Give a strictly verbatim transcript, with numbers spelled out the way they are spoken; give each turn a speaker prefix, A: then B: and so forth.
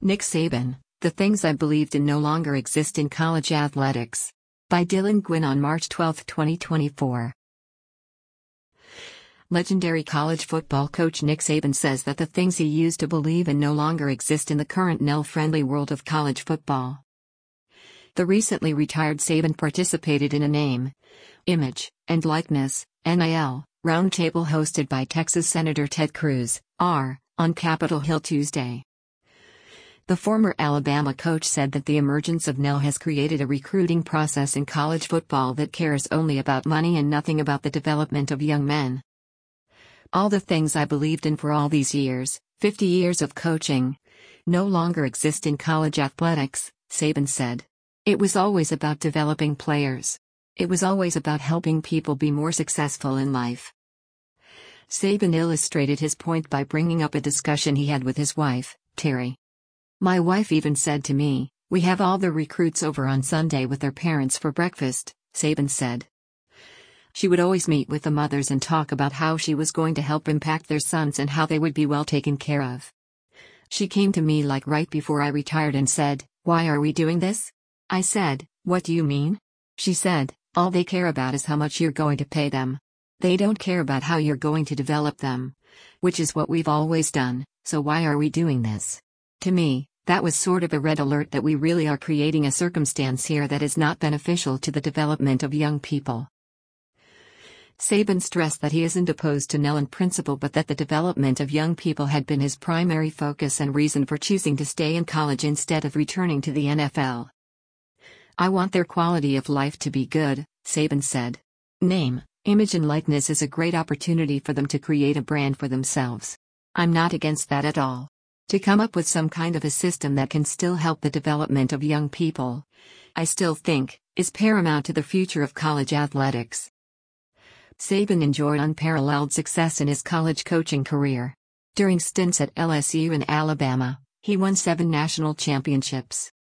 A: Nick Saban, The Things I Believed in No Longer Exist in College Athletics. By Dylan Gwynn on March twelfth, twenty twenty-four. Legendary college football coach Nick Saban says that the things he used to believe in no longer exist in the current N I L-friendly world of college football. The recently retired Saban participated in a name, image, and likeness, N I L, roundtable hosted by Texas Senator Ted Cruz, R, on Capitol Hill Tuesday. The former Alabama coach said that the emergence of N I L has created a recruiting process in college football that cares only about money and nothing about the development of young men. All the things I believed in for all these years, fifty years of coaching, no longer exist in college athletics, Saban said. It was always about developing players. It was always about helping people be more successful in life. Saban illustrated his point by bringing up a discussion he had with his wife, Terry. My wife even said to me, "We have all the recruits over on Sunday with their parents for breakfast," Saban said. She would always meet with the mothers and talk about how she was going to help impact their sons and how they would be well taken care of. She came to me like right before I retired and said, "Why are we doing this?" I said, "What do you mean?" She said, "All they care about is how much you're going to pay them. They don't care about how you're going to develop them. Which is what we've always done, so why are we doing this?" To me, that was sort of a red alert that we really are creating a circumstance here that is not beneficial to the development of young people. Saban stressed that he isn't opposed to N I L in principle but that the development of young people had been his primary focus and reason for choosing to stay in college instead of returning to the N F L. I want their quality of life to be good, Saban said. Name, image and likeness is a great opportunity for them to create a brand for themselves. I'm not against that at all. To come up with some kind of a system that can still help the development of young people, I still think, is paramount to the future of college athletics. Saban enjoyed unparalleled success in his college coaching career. During stints at L S U and Alabama, he won seven national championships.